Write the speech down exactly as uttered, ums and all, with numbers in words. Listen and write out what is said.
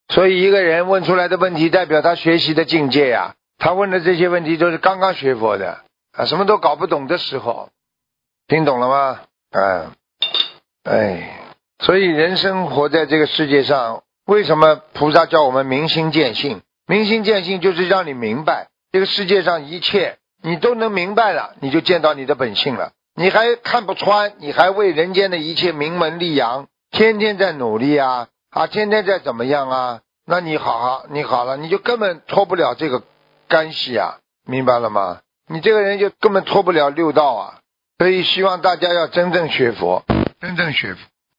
所以一个人问出来的问题代表他学习的境界呀、啊，他问的这些问题都是刚刚学佛的啊，什么都搞不懂的时候，听懂了吗？嗯，哎，所以人生活在这个世界上，为什么菩萨叫我们明心见性？明心见性就是让你明白这个世界上一切你都能明白了，你就见到你的本性了。你还看不穿，你还为人间的一切名门利养天天在努力啊啊，天天在怎么样啊，那你好好你好了，你就根本脱不了这个干系啊，明白了吗？你这个人就根本脱不了六道啊。所以希望大家要真正学佛，真正学佛。